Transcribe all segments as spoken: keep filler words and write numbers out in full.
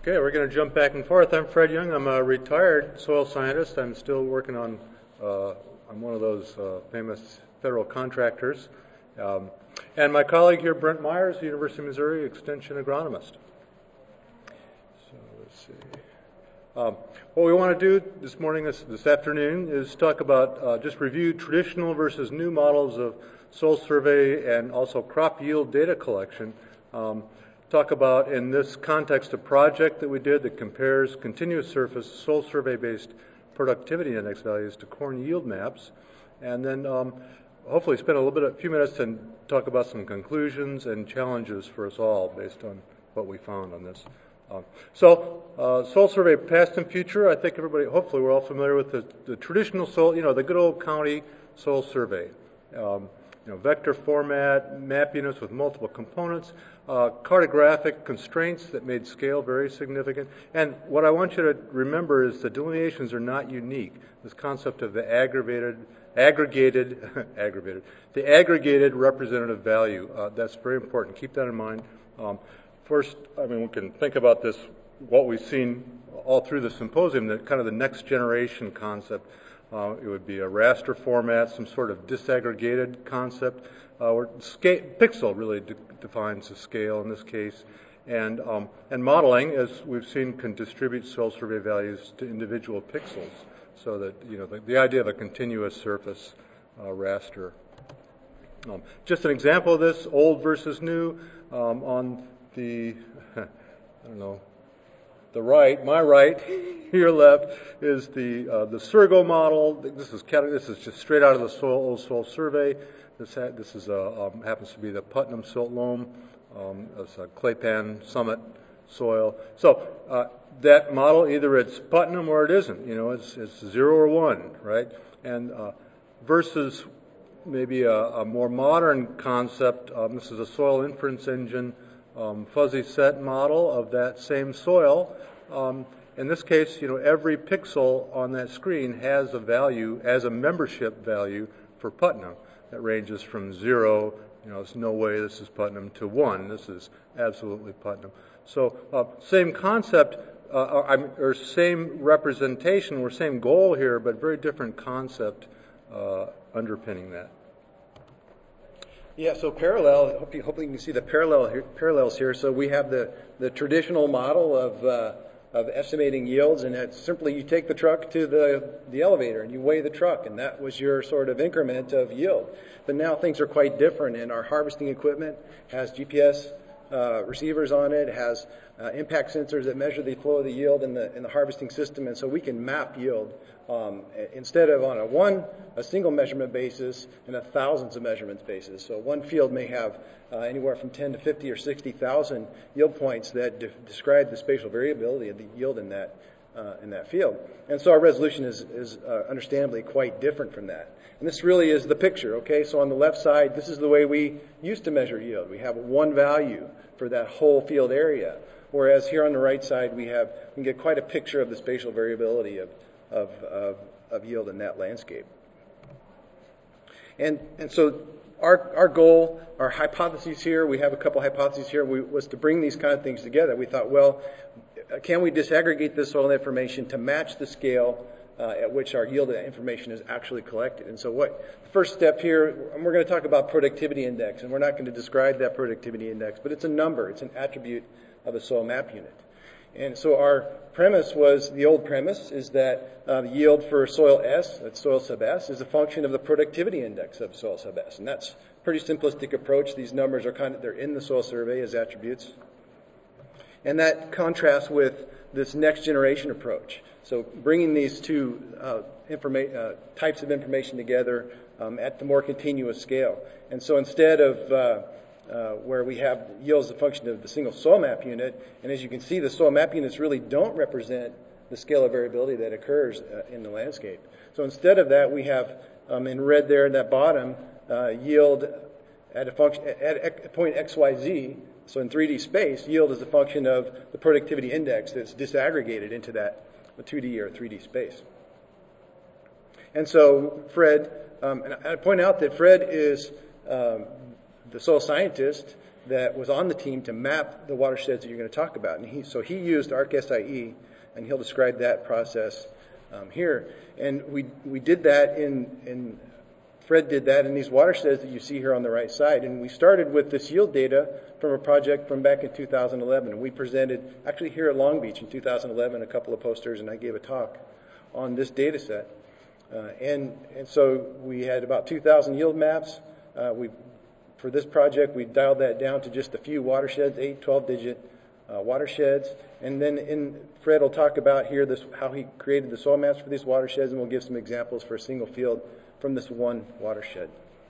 Okay, we're going to jump back and forth. I'm Fred Young. I'm a retired soil scientist. I'm still working on, uh, I'm one of those uh, famous federal contractors. Um, and my colleague here, Brent Myers, University of Missouri Extension agronomist. So let's see. Um, what we want to do this morning, this, this afternoon, is talk about, uh, just review traditional versus new models of soil survey and also crop yield data collection. Um, talk about, in this context, a project that we did that compares continuous surface soil survey-based productivity index values to corn yield maps, and then um, hopefully spend a little bit, a few minutes and talk about some conclusions and challenges for us all based on what we found on this. Uh, so, uh, soil survey past and future, I think everybody, hopefully we're all familiar with the, the traditional soil, you know, the good old county soil survey. Um, you know, vector format, map units with multiple components, uh, cartographic constraints that made scale very significant. And what I want you to remember is the delineations are not unique. This concept of the aggravated, aggregated, aggravated, the aggregated representative value, uh, that's very important. Keep that in mind. Um, First, I mean, we can think about this, what we've seen all through the symposium, that kind of the next generation concept. Uh, it would be a raster format, some sort of disaggregated concept, uh, where scale, pixel really de- defines the scale in this case. And, um, and modeling, as we've seen, can distribute soil survey values to individual pixels, so that, you know, the, the idea of a continuous surface uh, raster. Um, just an example of this, old versus new, um, on the, I don't know, the right, my right, your left, is the uh, the Surgo model. This is this is just straight out of the soil, old soil survey. This ha- this is a, um, happens to be the Putnam silt loam. Um, it's a clay pan summit soil. So uh, that model, either it's Putnam or it isn't. You know, it's it's zero or one, right? And uh, versus maybe a, a more modern concept. Um, this is a soil inference engine. Um, fuzzy set model of that same soil. Um, in this case, you know, every pixel on that screen has a value as a membership value for Putnam that ranges from zero, you know, there's no way this is Putnam, to one, this is absolutely Putnam. So uh, same concept, uh, or same representation, or same goal here, but very different concept uh, underpinning that. Yeah, so parallel, hopefully, hopefully you can see the parallel here, parallels here. So we have the, the traditional model of uh, of estimating yields, and it's simply you take the truck to the, the elevator and you weigh the truck, and that was your sort of increment of yield. But now things are quite different, and our harvesting equipment has G P S uh, receivers on it, has uh, impact sensors that measure the flow of the yield in the in the harvesting system, and so we can map yield um, instead of on a one a single measurement basis and a thousands of measurements basis. So one field may have uh, anywhere from ten to fifty or sixty thousand yield points that de- describe the spatial variability of the yield in that uh, in that field. And so our resolution is is uh, understandably quite different from that. And this really is the picture. Okay, so on the left side, this is the way we used to measure yield. We have one value for that whole field area. Whereas here on the right side, we have we can get quite a picture of the spatial variability of of of, of yield in that landscape. And and so our our goal, our hypotheses here, we have a couple hypotheses here, we, was to bring these kind of things together. We thought, well, can we disaggregate this soil information to match the scale uh, at which our yield information is actually collected? And so what the first step here, and we're going to talk about productivity index, and we're not going to describe that productivity index, but it's a number, it's an attribute of a soil map unit. And so our premise was, the old premise is that uh, the yield for soil S, that's soil sub S, is a function of the productivity index of soil sub S. And that's a pretty simplistic approach. These numbers are kind of, they're in the soil survey as attributes. And that contrasts with this next generation approach. So bringing these two uh, informa- uh, types of information together um, at the more continuous scale. And so instead of uh, Uh, where we have yield as a function of the single soil map unit. And as you can see, the soil map units really don't represent the scale of variability that occurs uh, in the landscape. So instead of that, we have um, in red there in that bottom uh, yield at a function at a point X Y Z. So in three D space, yield is a function of the productivity index that's disaggregated into that two D or three D space. And so Fred, um, and I point out that Fred is um, the soil scientist, that was on the team to map the watersheds that you're going to talk about. And he, so he used ArcSIE, and he'll describe that process um, here. And we we did that in, in, Fred did that in these watersheds that you see here on the right side. And we started with this yield data from a project from back in two thousand eleven. And we presented, actually here at Long Beach in two thousand eleven, a couple of posters, and I gave a talk on this data set. Uh, and, and so we had about two thousand yield maps. Uh, we For this project, we dialed that down to just a few watersheds, eight, twelve-digit uh, watersheds. And then in, Fred will talk about here this, how he created the soil maps for these watersheds, and we'll give some examples for a single field from this one watershed.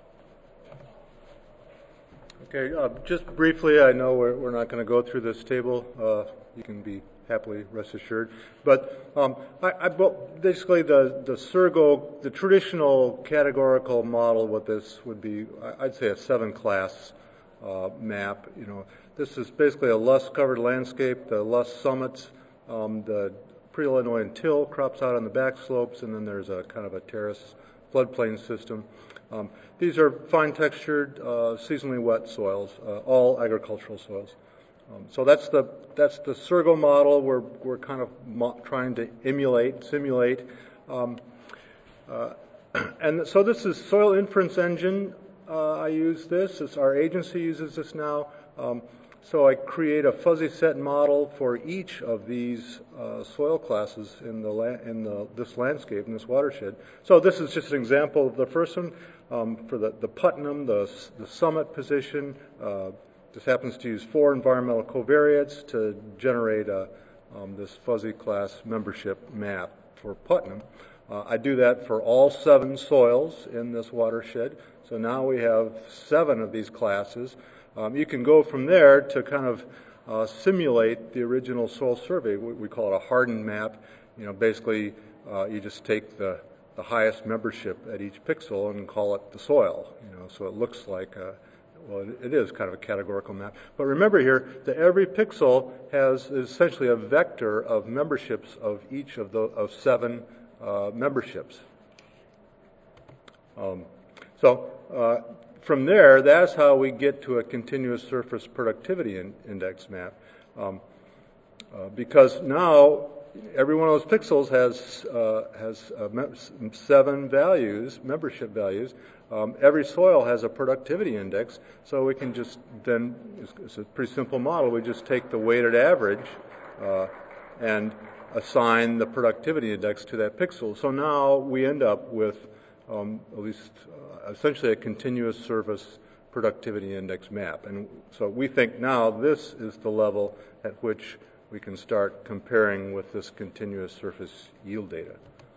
Okay, uh, just briefly, I know we're, we're not going to go through this table. Uh, you can be happily rest assured. But um, I, I basically the the Surgo, the traditional categorical model with this would be, I'd say, a seven-class uh, map. You know, this is basically a lush covered landscape. The lush summits, um, the pre-Illinois till crops out on the back slopes, and then there's a kind of a terrace floodplain system. Um, these are fine-textured, uh, seasonally wet soils, uh, all agricultural soils. Um, so that's the that's the Surgo model we're we're kind of mo- trying to emulate, simulate, um, uh, and so this is Soil Inference Engine. Uh, I use this. It's our agency uses this now. Um, so I create a fuzzy set model for each of these uh, soil classes in the la- in the this landscape in this watershed. So this is just an example of the first one um, for the the Putnam, the the summit position. Uh, This happens to use four environmental covariates to generate a, um, this fuzzy class membership map for Putnam. Uh, I do that for all seven soils in this watershed. So now we have seven of these classes. Um, you can go from there to kind of uh, simulate the original soil survey. We, we call it a hardened map. You know, basically uh, you just take the, the highest membership at each pixel and call it the soil. You know, so it looks like a Well, it is kind of a categorical map. But remember here that every pixel has essentially a vector of memberships of each of the of seven uh, memberships. Um, so uh, from there, that's how we get to a continuous surface productivity in, index map. Um, uh, because now every one of those pixels has uh, has uh, mem- seven values, membership values. Um, every soil has a productivity index, so we can just then, it's, it's a pretty simple model, we just take the weighted average uh, and assign the productivity index to that pixel. So now we end up with um, at least uh, essentially a continuous surface productivity index map. And so we think now this is the level at which we can start comparing with this continuous surface yield data.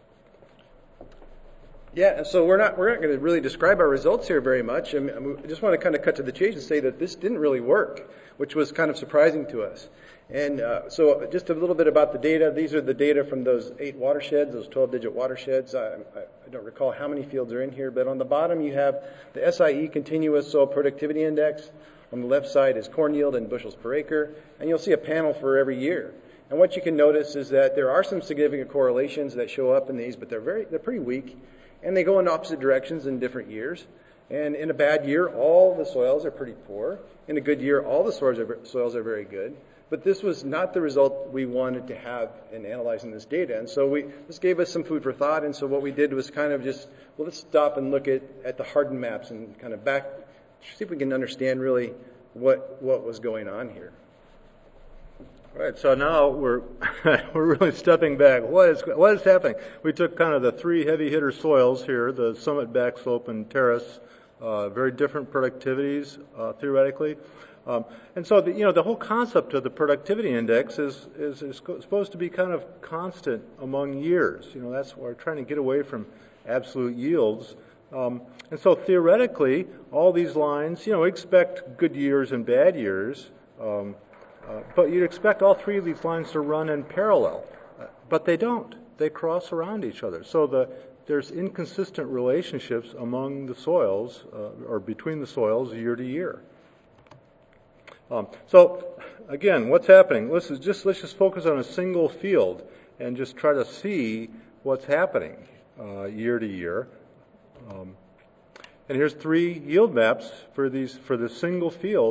Yeah, so we're not we're not going to really describe our results here very much. I, mean, I just want to kind of cut to the chase and say that this didn't really work, which was kind of surprising to us. And uh, so just a little bit about the data. These are the data from those eight watersheds, those twelve-digit watersheds. I, I, I don't recall how many fields are in here, but on the bottom you have the S I E Continuous Soil Productivity Index. On the left side is corn yield in bushels per acre, and you'll see a panel for every year. And what you can notice is that there are some significant correlations that show up in these, but they're very they're pretty weak. And they go in opposite directions in different years. And in a bad year, all the soils are pretty poor. In a good year, all the soils are, soils are very good. But this was not the result we wanted to have in analyzing this data. And so we this gave us some food for thought. And so what we did was kind of just, well, let's stop and look at, at the hardened maps and kind of back, see if we can understand really what what was going on here. All right, so now we're we're really stepping back. What is what is happening? We took kind of the three heavy hitter soils here, the summit, back slope, and terrace, uh, very different productivities uh, theoretically, um, and so the, you know the whole concept of the productivity index is, is is supposed to be kind of constant among years. You know that's why we're trying to get away from absolute yields, um, and so theoretically, all these lines, you know, expect good years and bad years. Um, Uh, but you'd expect all three of these lines to run in parallel, uh, but they don't. They cross around each other. So the, there's inconsistent relationships among the soils, uh, or between the soils year to year. Um, so again, what's happening? Let's just let's just focus on a single field and just try to see what's happening uh, year to year. Um, and here's three yield maps for these for the single field.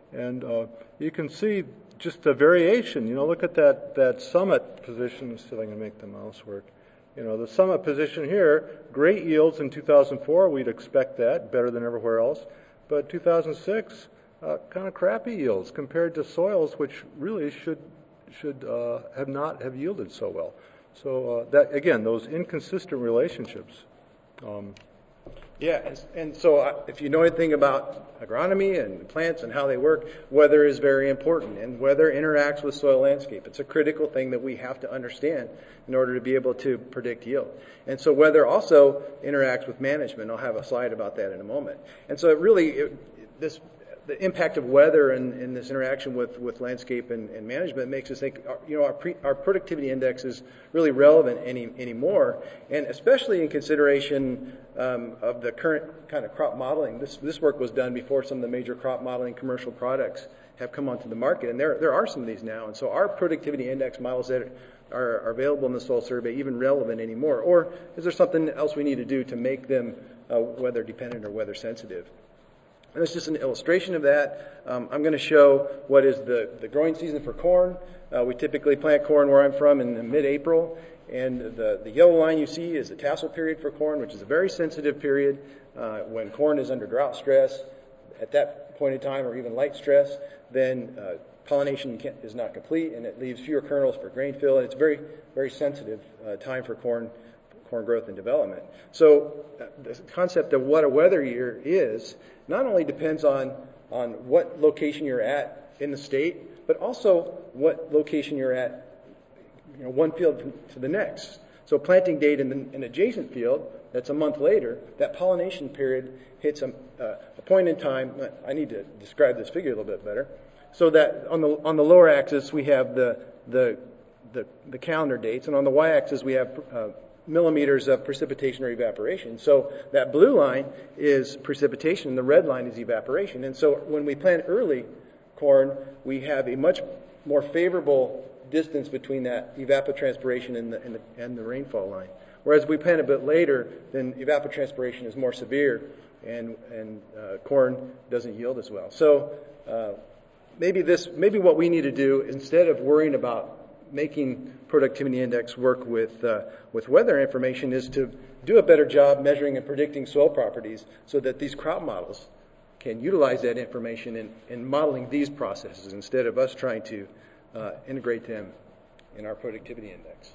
And uh, you can see just the variation. You know, look at that, that summit position. Let's see if I can make the mouse work. You know, the summit position here, great yields in two thousand four. We'd expect that, better than everywhere else. But two thousand six, uh, kind of crappy yields compared to soils which really should should uh, have not have yielded so well. So uh, that again, those inconsistent relationships. Um, Yeah, and, and so uh, if you know anything about agronomy and plants and how they work, weather is very important, and weather interacts with soil landscape. It's a critical thing that we have to understand in order to be able to predict yield. And so weather also interacts with management. I'll have a slide about that in a moment. And so it really, it, this the impact of weather and, and this interaction with, with landscape and, and management makes us think, you know, our, pre, our productivity index is really relevant any anymore, and especially in consideration um, of the current kind of crop modeling. This this work was done before some of the major crop modeling commercial products have come onto the market, and there there are some of these now. And so our productivity index models that are, are available in the soil survey even relevant anymore, or is there something else we need to do to make them uh, weather dependent or weather sensitive? And it's just an illustration of that. Um, I'm going to show what is the, the growing season for corn. Uh, we typically plant corn where I'm from in mid-April, and the, the yellow line you see is the tassel period for corn, which is a very sensitive period uh, when corn is under drought stress. At that point in time, or even light stress, then uh, pollination can't, is not complete, and it leaves fewer kernels for grain fill, and it's very, very sensitive uh, time for corn corn growth and development. So uh, the concept of what a weather year is not only depends on, on what location you're at in the state, but also what location you're at, you know, one field to the next. So planting date in an adjacent field, that's a month later, that pollination period hits a, uh, a point in time. I need to describe this figure a little bit better. So that on the on the lower axis we have the the the, the calendar dates, and on the y-axis we have uh, millimeters of precipitation or evaporation. So that blue line is precipitation, and the red line is evaporation. And so when we plant early corn, we have a much more favorable distance between that evapotranspiration and the, and the, and the rainfall line. Whereas we plant a bit later, then evapotranspiration is more severe, and, and uh, corn doesn't yield as well. So uh, maybe this, maybe what we need to do, instead of worrying about making productivity index work with uh, with weather information, is to do a better job measuring and predicting soil properties so that these crop models can utilize that information in, in modeling these processes instead of us trying to uh, integrate them in our productivity index.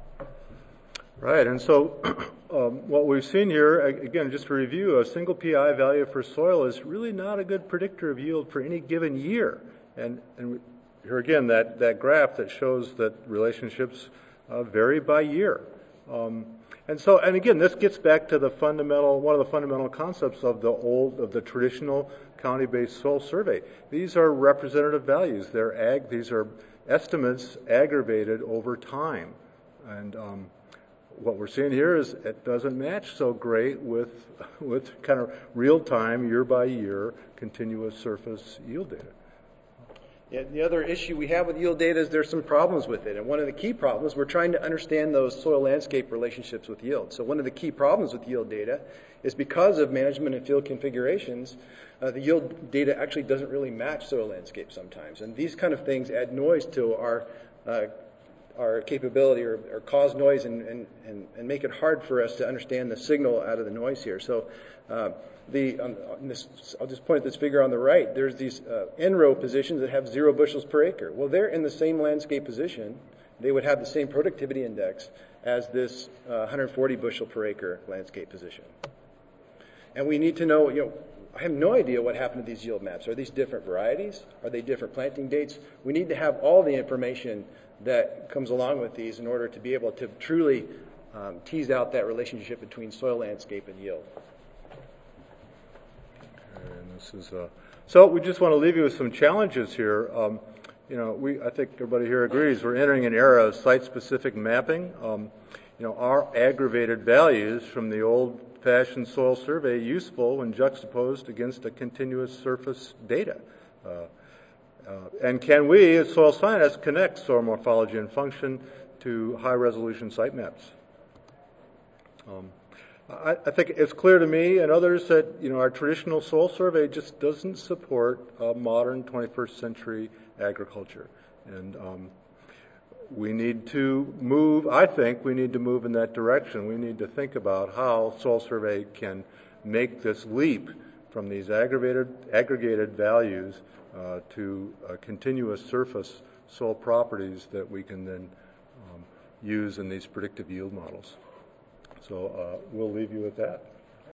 Right, and so um, what we've seen here, again, just to review, a single P I value for soil is really not a good predictor of yield for any given year. And, and here again, that, that graph that shows that relationships uh, vary by year. Um, and so, and again, this gets back to the fundamental, one of the fundamental concepts of the old, of the traditional county-based soil survey. These are representative values. They're ag, these are estimates aggravated over time. And um, what we're seeing here is it doesn't match so great with, with kind of real-time, year-by-year, continuous surface yield data. Yeah, the other issue we have with yield data is there's some problems with it. And one of the key problems, we're trying to understand those soil landscape relationships with yield. So one of the key problems with yield data is because of management and field configurations, uh, the yield data actually doesn't really match soil landscape sometimes. And these kind of things add noise to our uh, our capability, or, or cause noise and, and, and, and make it hard for us to understand the signal out of the noise here. So uh, the on, on this, I'll just point at this figure on the right. There's these uh, N-row positions that have zero bushels per acre. Well, they're in the same landscape position. They would have the same productivity index as this uh, one hundred forty bushel per acre landscape position. And we need to know, you know, I have no idea what happened to these yield maps. Are these different varieties? Are they different planting dates? We need to have all the information that comes along with these in order to be able to truly um, tease out that relationship between soil landscape and yield. And this is uh, so we just want to leave you with some challenges here. Um, you know, we I think everybody here agrees we're entering an era of site-specific mapping. Um, you know, are aggravated values from the old-fashioned soil survey useful when juxtaposed against a continuous surface data? Uh, Uh, and can we, as soil scientists, connect soil morphology and function to high-resolution site maps? Um, I, I think it's clear to me and others that, you know, our traditional soil survey just doesn't support uh, modern twenty-first century agriculture. And um, we need to move, I think we need to move in that direction. We need to think about how soil survey can make this leap from these aggregated, aggregated values uh, to uh, continuous surface soil properties that we can then um, use in these predictive yield models. So uh, we'll leave you with that.